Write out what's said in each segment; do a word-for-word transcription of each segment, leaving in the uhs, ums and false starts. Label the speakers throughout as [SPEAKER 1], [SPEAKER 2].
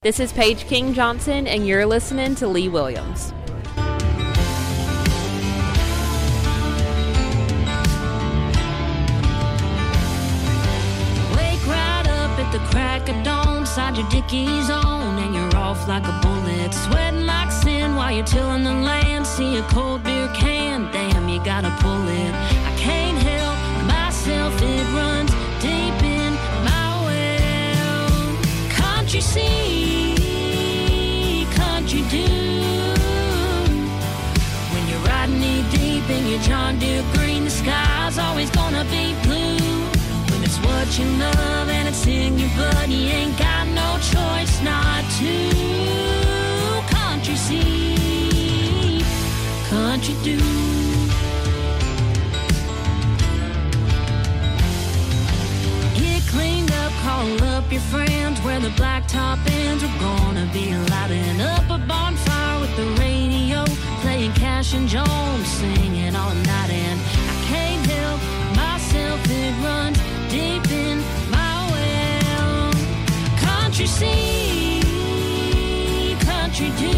[SPEAKER 1] This is Paige King Johnson, and you're listening to Lee Williams.
[SPEAKER 2] Wake right up at the crack of dawn, side your dickies on, and you're off like a bullet, sweating like sin while you're tilling the land. See a cold beer can, damn, you gotta pull it. I can't help myself, it runs deep in my well. Country see, country do. When you're riding knee deep in your John Deere green, the sky's always gonna be blue. When it's what you love and it's in your blood, you ain't got no choice not to. Country see, country do. Cleaned up, call up your friends, where the blacktop ends. We're gonna be lighting up a bonfire with the radio, playing Cash and Jones, singing all night. And I can't help myself, it runs deep in my well. Country see, country do.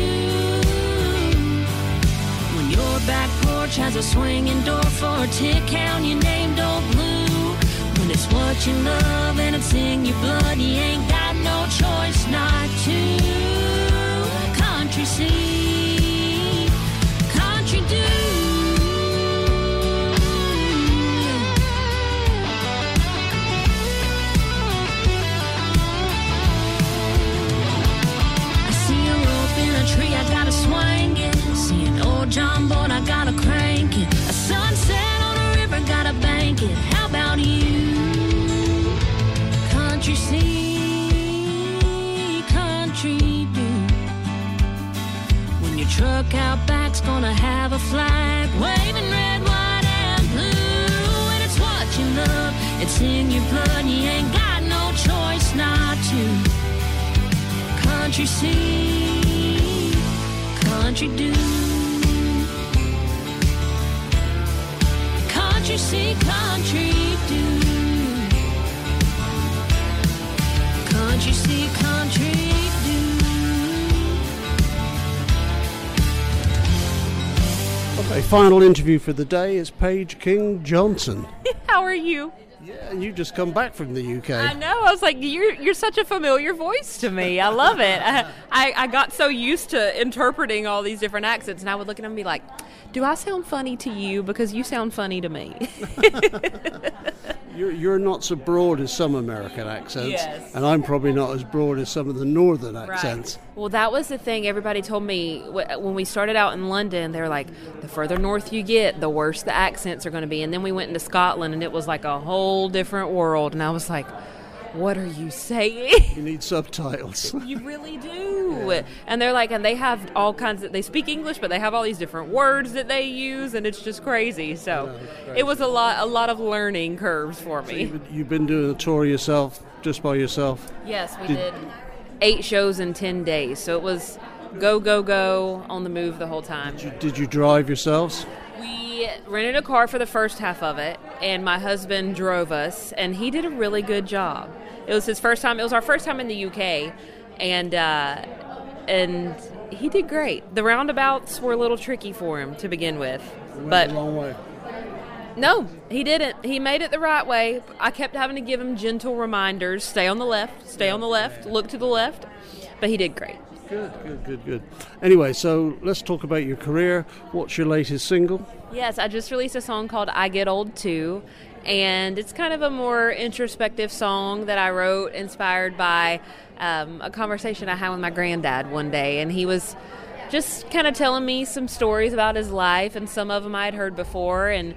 [SPEAKER 2] When your back porch has a swinging door for a tick count, you named Old Blue. When it's what you love and it's in your blood, you ain't got no choice not to. Country see, country do. I see a rope in a tree, I gotta swing it. See an old John boat, I gotta crank it. A sunset on a river, gotta bank it. How about you? Country see, country do. When your truck out back's gonna have a flag waving red, white, and blue. And it's what you love, it's in your blood, you ain't got no choice not to. Country see, country do. Country see, country do. Country see, country do.
[SPEAKER 3] Okay, final interview for the day is Paige King Johnson.
[SPEAKER 1] How are you?
[SPEAKER 3] Yeah, and you just come back from the U K.
[SPEAKER 1] I know. I was like, you're you're such a familiar voice to me. I love it. I, I, I got so used to interpreting all these different accents, and I would look at them and be like, do I sound funny to you? Because you sound funny to me.
[SPEAKER 3] You're, you're not so broad as some American accents,
[SPEAKER 1] yes.
[SPEAKER 3] And I'm probably not as broad as some of the northern accents.
[SPEAKER 1] Right. Well, that was the thing everybody told me when we started out in London. They were like, the further north you get, the worse the accents are going to be. And then we went into Scotland, and it was like a whole different world. And I was like, what are you saying?
[SPEAKER 3] You need subtitles.
[SPEAKER 1] You really do. Yeah. And they're like, and they have all kinds of, they speak English, but they have all these different words that they use, and it's just crazy. So yeah, crazy. It was a lot, a lot of learning curves for me. So
[SPEAKER 3] you've, been, you've been doing a tour yourself, just by yourself?
[SPEAKER 1] Yes, we did, did eight shows in ten days. So it was go, go, go, on the move the whole time.
[SPEAKER 3] Did you, did you drive yourselves?
[SPEAKER 1] We rented a car for the first half of it, and my husband drove us, and he did a really good job. It was his first time. It was our first time in the U K, and uh, and he did great. The roundabouts were a little tricky for him to begin with, but
[SPEAKER 3] the wrong way.
[SPEAKER 1] No, he didn't. He made it the right way. I kept having to give him gentle reminders: stay on the left, stay on the left, look to the left. But he did great.
[SPEAKER 3] Good, good, good, good. Anyway, so let's talk about your career. What's your latest single?
[SPEAKER 1] Yes, I just released a song called I Get Old Too, and it's kind of a more introspective song that I wrote inspired by um, a conversation I had with my granddad one day, and he was just kind of telling me some stories about his life, and some of them I had heard before, and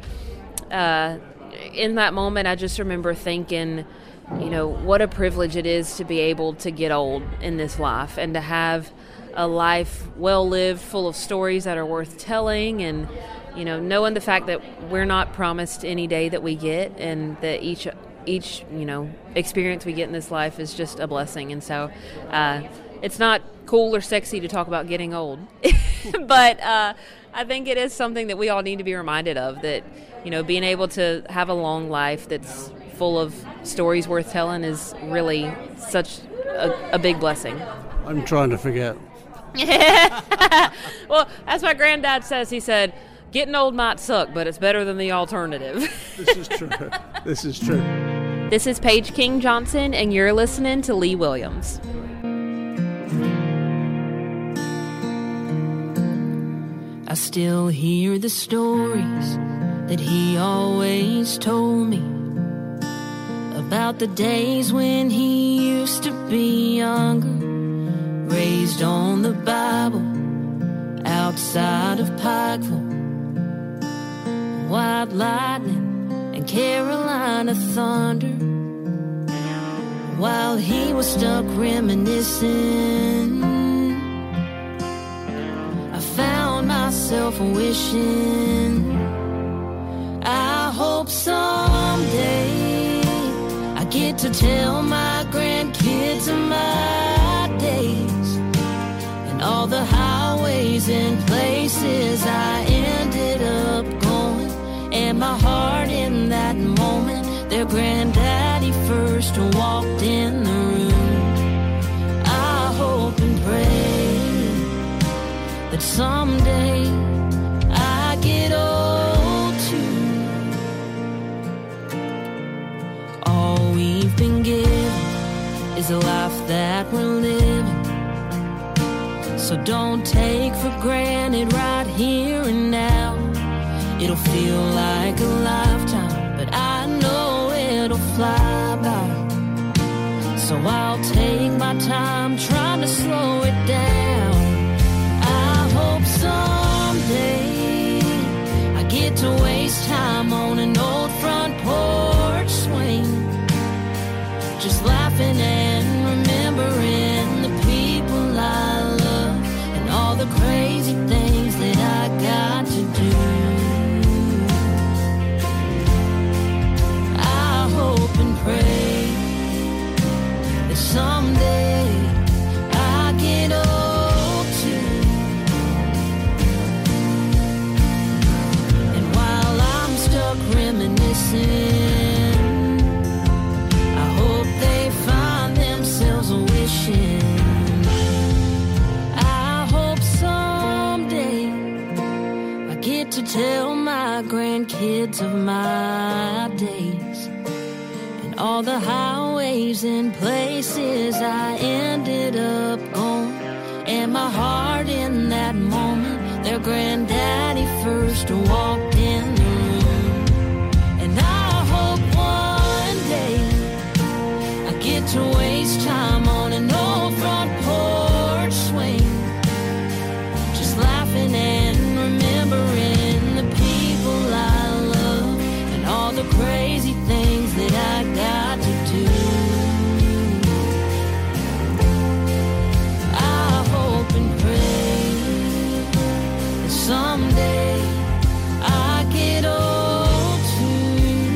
[SPEAKER 1] uh, in that moment I just remember thinking, you know, what a privilege it is to be able to get old in this life and to have a life well lived, full of stories that are worth telling, and you know, knowing the fact that we're not promised any day that we get, and that each each you know experience we get in this life is just a blessing. And so uh, it's not cool or sexy to talk about getting old, but uh, I think it is something that we all need to be reminded of, that you know, being able to have a long life that's full of stories worth telling is really such a, a big blessing.
[SPEAKER 3] I'm trying to forget.
[SPEAKER 1] Well, as my granddad says, he said, getting old might suck, but it's better than the alternative.
[SPEAKER 3] This is true. This is true.
[SPEAKER 1] This is Paige King Johnson, and you're listening to Lee Williams.
[SPEAKER 2] I still hear the stories that he always told me about the days when he used to be younger, raised on the Bible outside of Pikeville, White Lightning and Carolina Thunder. While he was stuck reminiscing, I found myself wishing, I hope someday I get to tell my grandkids of my days and all the highways and places I ended up going, and my heart in that moment their granddaddy first walked in the room. I hope and pray that someday I get old too. All we've been given is a life that we're living, so don't take for granted right here and now. It'll feel like a lifetime, but I know it'll fly by. So I'll take my time trying to slow it down. I hope someday I get to waste time on an old front porch swing, just laughing and remembering the people I love and all the crazy things that I got to do. Hope and pray that someday I get old too. And while I'm stuck reminiscing, I hope they find themselves wishing, I hope someday I get to tell my grandkids of my days, all the highways and places I ended up going, and my heart in that moment their granddaddy first walked in the room. And I hope one day I get to waste time on an old front porch swing, just laughing and remembering the people I love and all the crazy things that I got to do. I hope and pray that someday I get old too.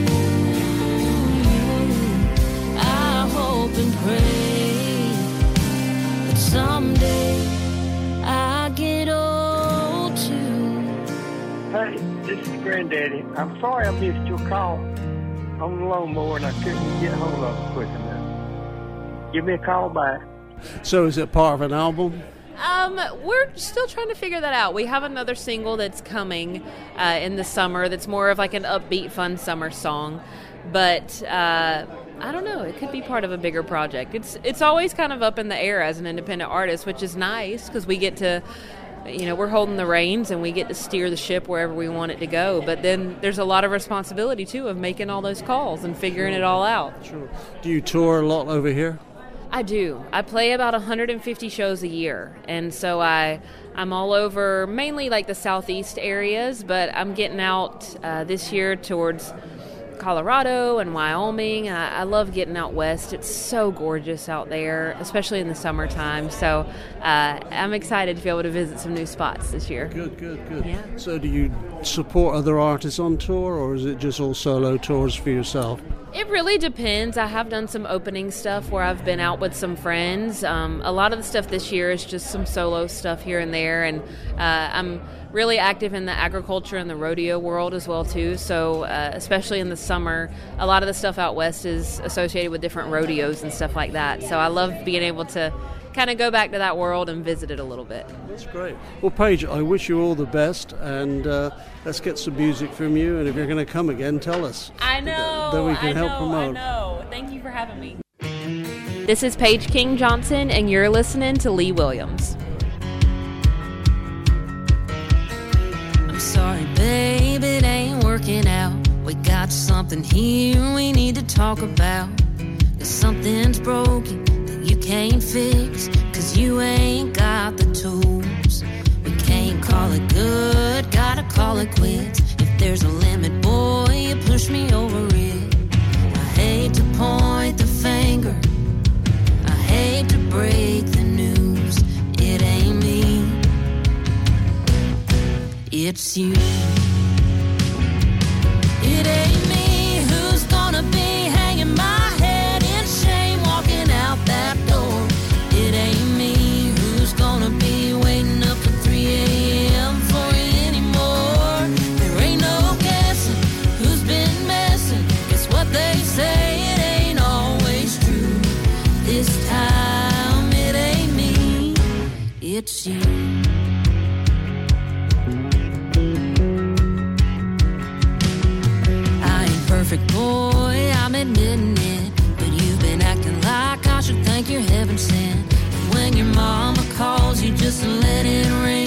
[SPEAKER 2] I hope and pray that someday I get old too.
[SPEAKER 4] Hey, this is Granddaddy. I'm sorry I missed your call on the lawnmower and I couldn't get hold of it quick enough. Give me a call back.
[SPEAKER 3] So is it part of an album?
[SPEAKER 1] Um, we're still trying to figure that out. We have another single that's coming uh, in the summer that's more of like an upbeat, fun summer song. But uh, I don't know. It could be part of a bigger project. It's it's always kind of up in the air as an independent artist, which is nice because we get to, you know, we're holding the reins and we get to steer the ship wherever we want it to go. But then there's a lot of responsibility, too, of making all those calls and figuring it all out.
[SPEAKER 3] Sure. Do you tour a lot over here?
[SPEAKER 1] I do. I play about one hundred fifty shows a year. And so I, I'm all over mainly like the southeast areas, but I'm getting out uh, this year towards Colorado and Wyoming. I, I love getting out west. It's so gorgeous out there, especially in the summertime. So uh, I'm excited to be able to visit some new spots this year.
[SPEAKER 3] Good, good, good.
[SPEAKER 1] Yeah.
[SPEAKER 3] So do you support other artists on tour, or is it just all solo tours for yourself?
[SPEAKER 1] It really depends. I have done some opening stuff where I've been out with some friends. Um, a lot of the stuff this year is just some solo stuff here and there, and uh, I'm really active in the agriculture and the rodeo world as well too. So uh, especially in the summer, a lot of the stuff out west is associated with different rodeos and stuff like that. So I love being able to kind of go back to that world and visit it a little bit.
[SPEAKER 3] That's great. Well, Paige, I wish you all the best, and uh, let's get some music from you. And if you're going to come again, tell us.
[SPEAKER 1] I know.
[SPEAKER 3] Then we can
[SPEAKER 1] I
[SPEAKER 3] help
[SPEAKER 1] know,
[SPEAKER 3] promote.
[SPEAKER 1] I know. Thank you for having me. This is Paige King Johnson, and you're listening to Lee Williams.
[SPEAKER 2] I'm sorry, babe, it ain't working out. We got something here we need to talk about. If something's broken that you can't fix, 'cause you ain't got the tools. We can't call it good, gotta call it quits. If there's a limit, boy, you push me over it. I hate to point the finger, I hate to break the news. It ain't me, it's you. It ain't me who's gonna be hanging my head in shame, walking out that door. It ain't me who's gonna be waiting up at three a.m. for you anymore. There ain't no guessing who's been messing. Guess what they say, it ain't always true. This time it ain't me, it's you. Perfect boy, I'm admitting it, but you've been acting like I should think you're heaven sent. And when your mama calls you, just let it ring.